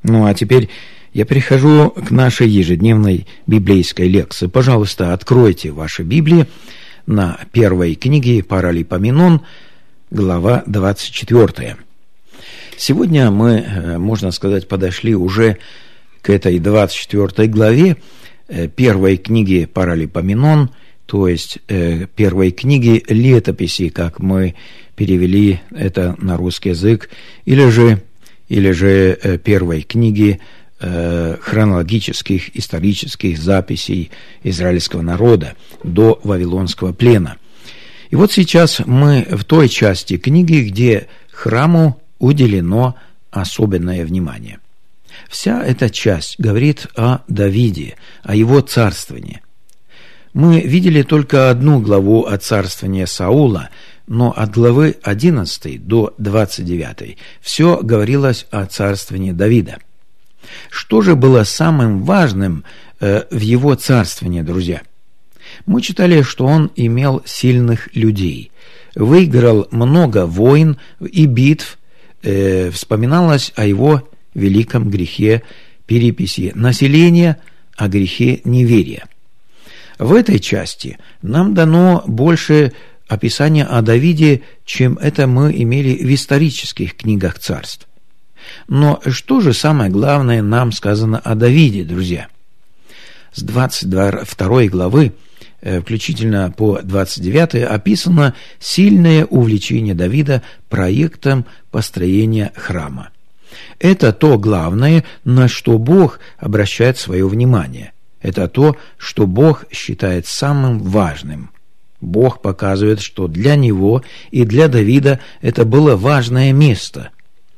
Ну а теперь я перехожу к нашей ежедневной библейской лекции. Пожалуйста, откройте ваши Библии на первой книге Паралипоменон, глава 24. Сегодня мы, можно сказать, подошли уже к этой 24 главе первой книги Паралипоменон, то есть первой книги летописи, как мы перевели это на русский язык, или же первой книги хронологических, исторических записей израильского народа до Вавилонского плена. И вот сейчас мы в той части книги, где храму уделено особенное внимание. Вся эта часть говорит о Давиде, о его царствовании. Мы видели только одну главу о царствовании Саула, но от главы 11 до 29 все говорилось о царствовании Давида. Что же было самым важным в его царствовании, друзья? Мы читали, что он имел сильных людей, выиграл много войн и битв, вспоминалось о его великом грехе переписи населения, о грехе неверия. В этой части нам дано больше описания о Давиде, чем это мы имели в исторических книгах царств. Но что же самое главное нам сказано о Давиде, друзья? С 22 главы, включительно по 29, описано сильное увлечение Давида проектом построения храма. Это то главное, на что Бог обращает свое внимание. Это то, что Бог считает самым важным. Бог показывает, что для него и для Давида это было важное место.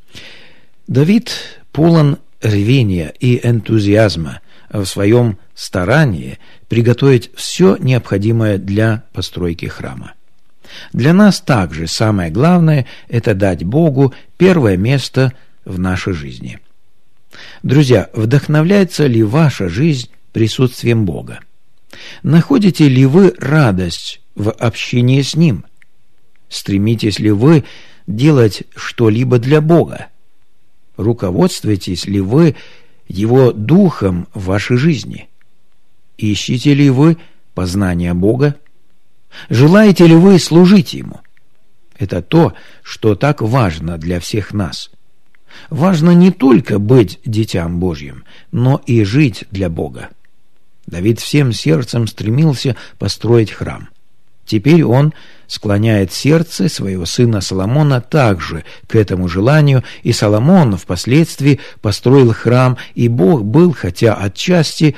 Давид полон рвения и энтузиазма в своем старании приготовить все необходимое для постройки храма. Для нас также самое главное – это дать Богу первое место в нашей жизни. Друзья, вдохновляется ли ваша жизнь присутствием Бога? Находите ли вы радость в общении с Ним? Стремитесь ли вы делать что-либо для Бога? Руководствуетесь ли вы Его Духом в вашей жизни? Ищете ли вы познания Бога? Желаете ли вы служить Ему? Это то, что так важно для всех нас. Важно не только быть дитям Божьим, но и жить для Бога. Давид всем сердцем стремился построить храм. Теперь он склоняет сердце своего сына Соломона также к этому желанию, и Соломон впоследствии построил храм, и Бог был, хотя отчасти,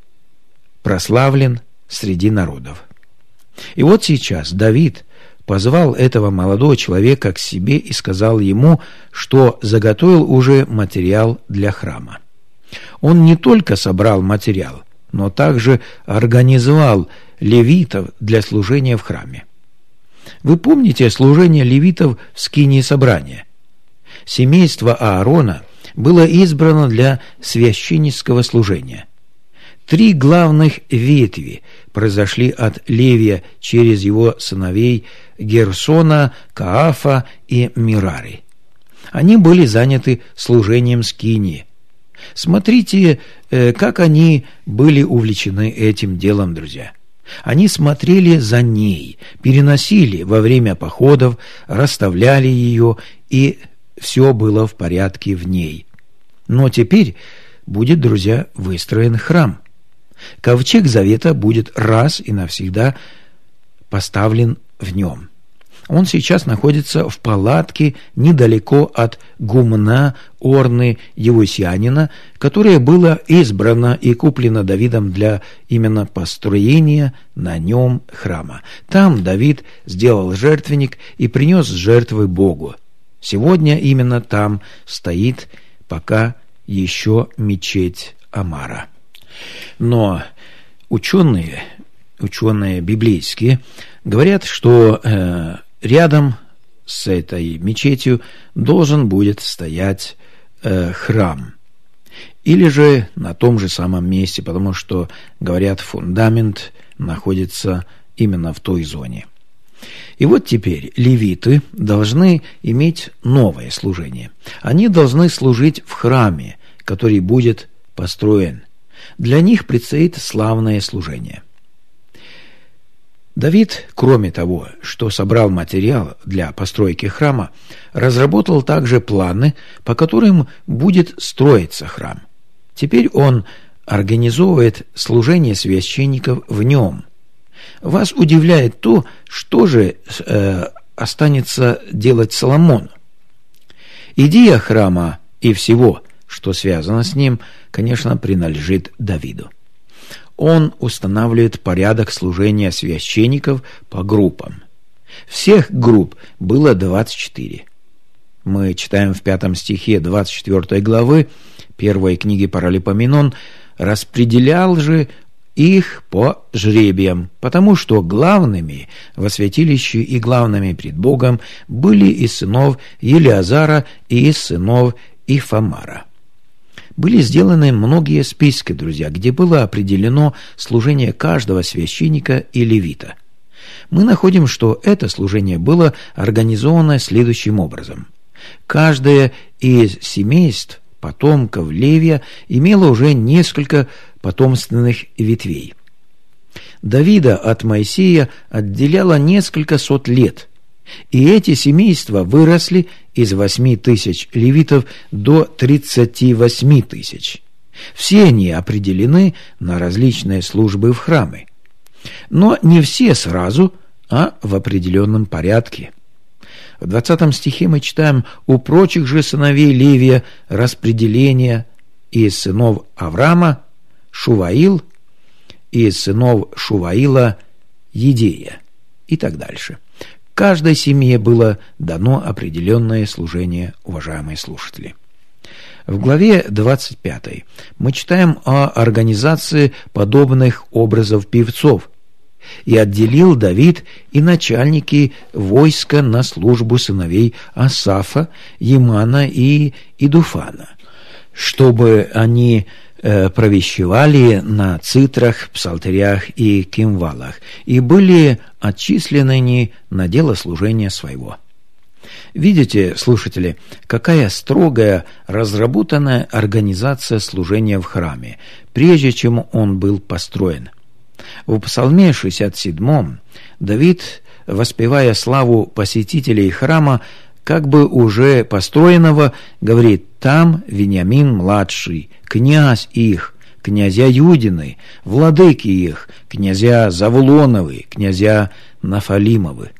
прославлен среди народов. И вот сейчас Давид позвал этого молодого человека к себе и сказал ему, что заготовил уже материал для храма. Он не только собрал материал, но также организовал левитов для служения в храме. Вы помните служение левитов в скинии собрания? Семейство Аарона было избрано для священнического служения. 3 главных ветви произошли от Левия через его сыновей Герсона, Каафа и Мерари. Они были заняты служением скинии. Смотрите, как они были увлечены этим делом, друзья. Они смотрели за ней, переносили во время походов, расставляли ее, и все было в порядке в ней. Но теперь будет, друзья, выстроен храм. Ковчег Завета будет раз и навсегда поставлен в нем. Он сейчас находится в палатке недалеко от гумна Орны Евусянина, которая была избрана и куплена Давидом для именно построения на нем храма. Там Давид сделал жертвенник и принес жертвы Богу. Сегодня именно там стоит пока еще мечеть Амара. Но ученые библейские говорят, что рядом с этой мечетью должен будет стоять храм. Или же на том же самом месте, потому что, говорят, фундамент находится именно в той зоне. И вот теперь левиты должны иметь новое служение. Они должны служить в храме, который будет построен. Для них предстоит славное служение. Давид, кроме того, что собрал материал для постройки храма, разработал также планы, по которым будет строиться храм. Теперь он организовывает служение священников в нем. Вас удивляет то, что же останется делать Соломону. Идея храма и всего, что связано с ним, конечно, принадлежит Давиду. Он устанавливает порядок служения священников по группам. Всех групп было 24. Мы читаем в 5 стихе 24 главы 1 книги Паралипоменон: «Распределял же их по жребиям, потому что главными во святилище и главными пред Богом были из сынов Елиазара и из сынов Ифамара». Были сделаны многие списки, друзья, где было определено служение каждого священника и левита. Мы находим, что это служение было организовано следующим образом. Каждое из семейств потомков Левия имело уже несколько потомственных ветвей. Давида от Моисея отделяло несколько сот лет, и эти семейства выросли из 8 тысяч левитов до 38 тысяч. Все они определены на различные службы в храме. Но не все сразу, а в определенном порядке. В 20 стихе мы читаем: «У прочих же сыновей Левия распределение из сынов Авраама Шуваил, из сынов Шуваила Едея» и так дальше. Каждой семье было дано определенное служение, уважаемые слушатели. В главе 25 мы читаем о организации подобных образов певцов. «И отделил Давид и начальники войска на службу сыновей Асафа, Емана и Идуфана, чтобы они провещевали на цитрах, псалтерях и кимвалах, и были отчислены на дело служения своего». Видите, слушатели, какая строгая, разработанная организация служения в храме, прежде чем он был построен. В Псалме 67 Давид, воспевая славу посетителей храма, как бы уже построенного, говорит: «Там Вениамин-младший, князь их, князья Юдины, владыки их, князья Завулоновы, князья Нафалимовы.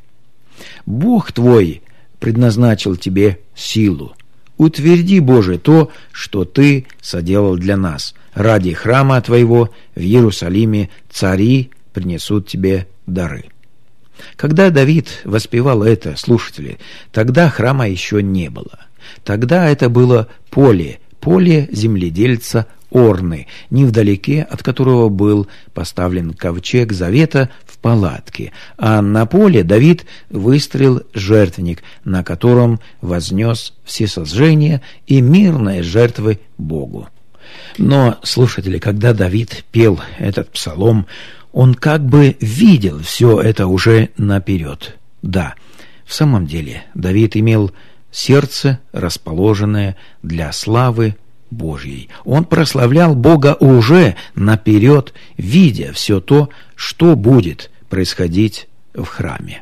Бог твой предназначил тебе силу. Утверди, Боже, то, что ты соделал для нас. Ради храма твоего в Иерусалиме цари принесут тебе дары». Когда Давид воспевал это, слушатели, тогда храма еще не было. Тогда это было поле земледельца Орны, невдалеке от которого был поставлен ковчег завета в палатке, а на поле Давид выстроил жертвенник, на котором вознес всесожжения и мирные жертвы Богу. Но, слушатели, когда Давид пел этот псалом, он как бы видел все это уже наперед. Да, в самом деле, Давид имел сердце, расположенное для славы Божьей. Он прославлял Бога уже наперед, видя все то, что будет происходить в храме.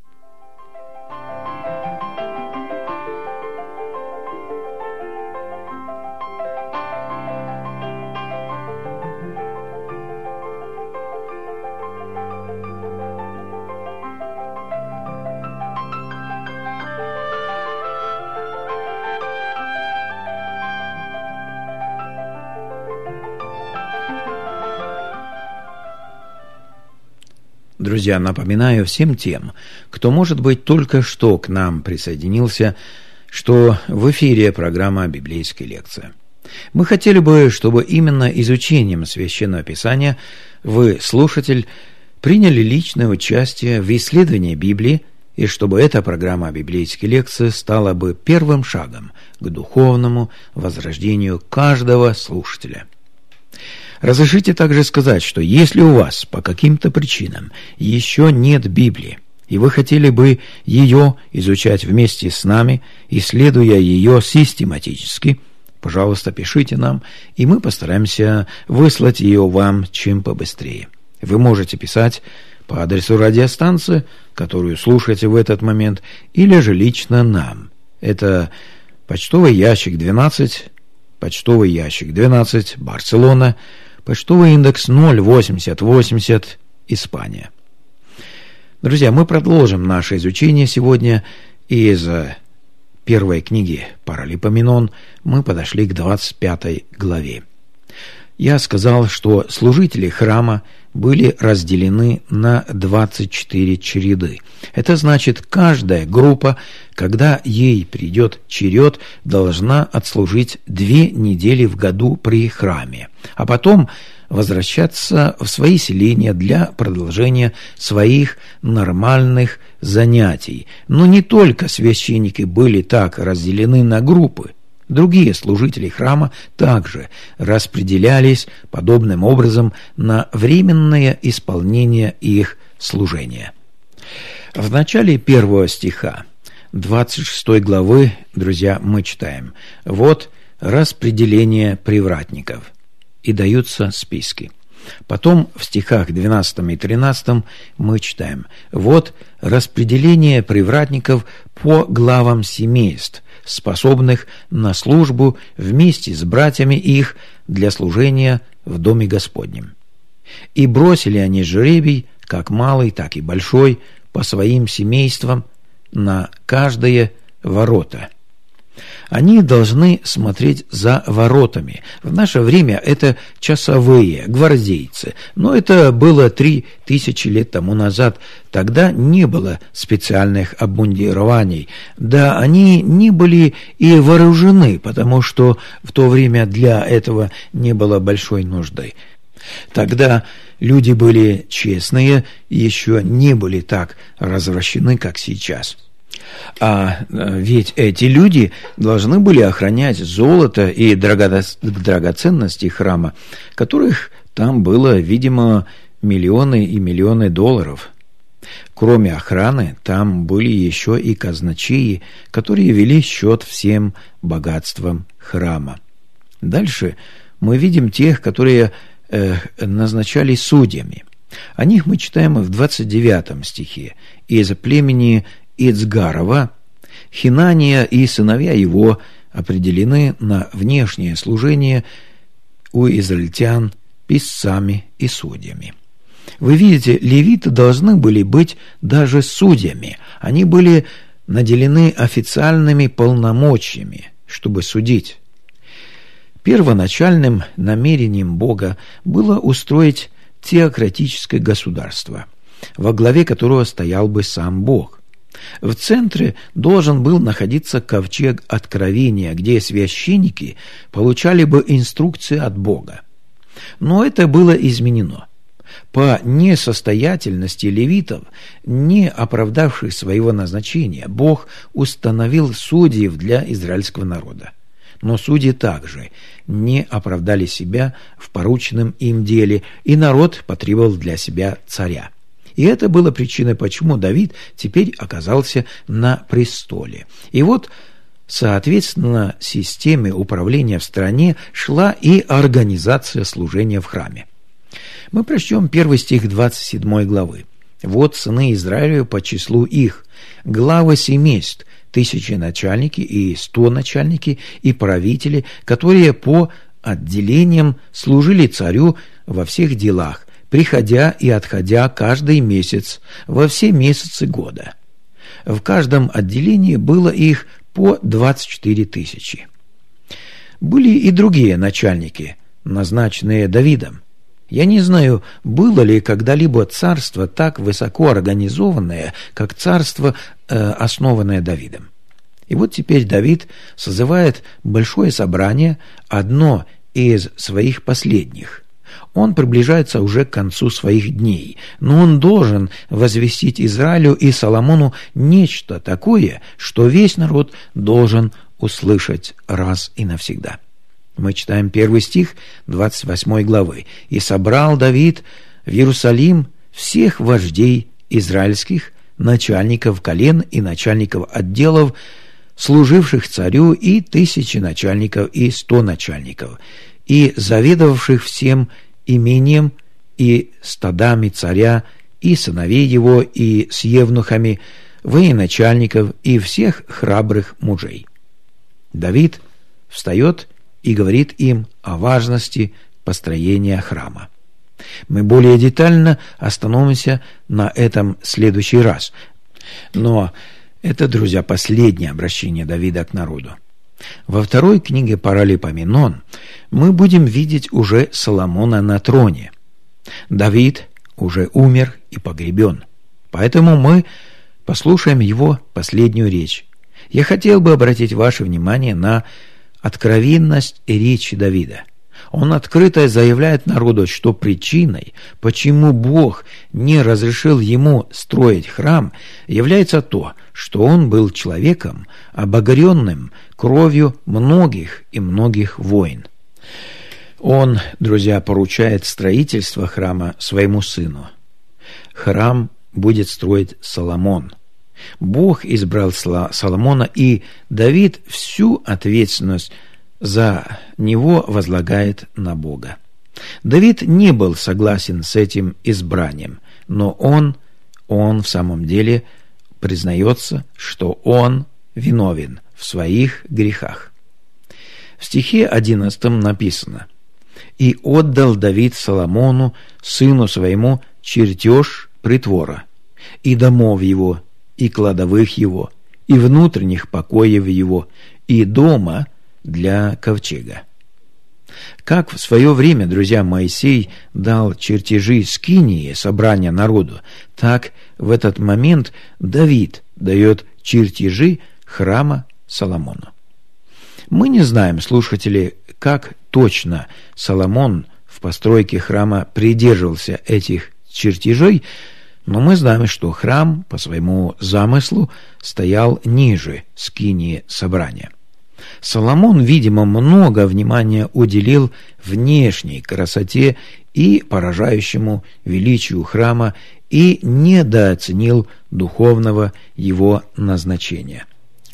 Друзья, напоминаю всем тем, кто, может быть, только что к нам присоединился, что в эфире программа «Библейская лекция». Мы хотели бы, чтобы именно изучением Священного Писания вы, слушатель, приняли личное участие в исследовании Библии, и чтобы эта программа «Библейская лекция» стала бы первым шагом к духовному возрождению каждого слушателя. Разрешите также сказать, что если у вас по каким-то причинам еще нет Библии, и вы хотели бы ее изучать вместе с нами, исследуя ее систематически, пожалуйста, пишите нам, и мы постараемся выслать ее вам чем побыстрее. Вы можете писать по адресу радиостанции, которую слушаете в этот момент, или же лично нам. Это почтовый ящик 12, Барселона, почтовый индекс 08080, Испания. Друзья, мы продолжим наше изучение сегодня. Из первой книги Паралипоменон мы подошли к 25 главе. Я сказал, что служители храма были разделены на 24 череды. Это значит, каждая группа, когда ей придет черед, должна отслужить 2 недели в году при храме, а потом возвращаться в свои селения для продолжения своих нормальных занятий. Но не только священники были так разделены на группы. Другие служители храма также распределялись подобным образом на временное исполнение их служения. В начале 1 стиха 26 главы, друзья, мы читаем: «Вот распределение привратников», и даются списки. Потом в стихах 12 и 13 мы читаем: «Вот распределение привратников по главам семейств, способных на службу вместе с братьями их для служения в Доме Господнем. И бросили они жребий, как малый, так и большой, по своим семействам на каждое ворота». Они должны смотреть за воротами. В наше время это часовые, гвардейцы. Но это было 3000 лет тому назад. Тогда не было специальных обмундирований. Да, они не были и вооружены, потому что в то время для этого не было большой нужды. Тогда люди были честные, еще не были так развращены, как сейчас. А ведь эти люди должны были охранять золото и драгоценности храма, которых там было, видимо, миллионы и миллионы долларов. Кроме охраны, там были еще и казначеи, которые вели счет всем богатствам храма. Дальше мы видим тех, которые назначали судьями. О них мы читаем в 29 стихе. «Из племени Ицгарова Хинания и сыновья его определены на внешнее служение у израильтян писцами и судьями». Вы видите, левиты должны были быть даже судьями. Они были наделены официальными полномочиями, чтобы судить. Первоначальным намерением Бога было устроить теократическое государство, во главе которого стоял бы сам Бог. В центре должен был находиться ковчег Откровения, где священники получали бы инструкции от Бога. Но это было изменено. По несостоятельности левитов, не оправдавших своего назначения, Бог установил судьев для израильского народа. Но судьи также не оправдали себя в порученном им деле, и народ потребовал для себя царя. И это было причиной, почему Давид теперь оказался на престоле. И вот, соответственно, системе управления в стране шла и организация служения в храме. Мы прочтем 1 стих 27 главы. «Вот сыны Израилева по числу их, главы семейств, 1000 начальники и 100 начальники и правители, которые по отделениям служили царю во всех делах, приходя и отходя каждый месяц, во все месяцы года. В каждом отделении было их по 24 000. Были и другие начальники, назначенные Давидом. Я не знаю, было ли когда-либо царство так высоко организованное, как царство, основанное Давидом. И вот теперь Давид созывает большое собрание, одно из своих последних. Он приближается уже к концу своих дней, но он должен возвестить Израилю и Соломону нечто такое, что весь народ должен услышать раз и навсегда. Мы читаем 1 стих 28 главы. «И собрал Давид в Иерусалим всех вождей израильских, начальников колен и начальников отделов, служивших царю, и 1000 начальников, и 100 начальников, и заведовавших всем имением и стадами царя, и сыновей его, и с евнухами, военачальников, и всех храбрых мужей. Давид встает и говорит им о важности построения храма. Мы более детально остановимся на этом в следующий раз. Но это, друзья, последнее обращение Давида к народу. Во второй книге Паралипоменон мы будем видеть уже Соломона на троне. Давид уже умер и погребен, поэтому мы послушаем его последнюю речь. Я хотел бы обратить ваше внимание на откровенность речи Давида. Он открыто заявляет народу, что причиной, почему Бог не разрешил ему строить храм, является то, что он был человеком, обогренным кровью многих и многих войн. Он, друзья, поручает строительство храма своему сыну. Храм будет строить Соломон. Бог избрал Соломона, и Давид всю ответственность за него возлагает на Бога. Давид не был согласен с этим избранием, но он в самом деле признается, что он виновен в своих грехах. В стихе 11 написано: «И отдал Давид Соломону, сыну своему, чертеж притвора, и домов его, и кладовых его, и внутренних покоев его, и дома для ковчега». Как в свое время, друзья, Моисей дал чертежи скинии, собрания народу, так в этот момент Давид дает чертежи храма Соломону. Мы не знаем, слушатели, как точно Соломон в постройке храма придерживался этих чертежей, но мы знаем, что храм по своему замыслу стоял ниже скинии собрания. Соломон, видимо, много внимания уделил внешней красоте и поражающему величию храма и недооценил духовного его назначения.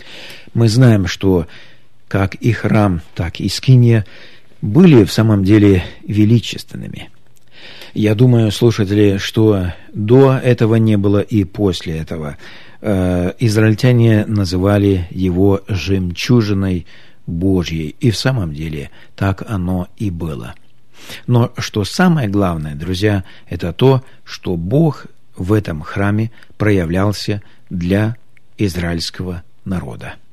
Мы знаем, что как и храм, так и скиния были в самом деле величественными. Я думаю, слушатели, что до этого не было и после этого. Израильтяне называли его «жемчужиной Божьей», и в самом деле так оно и было. Но что самое главное, друзья, это то, что Бог в этом храме проявлялся для израильского народа.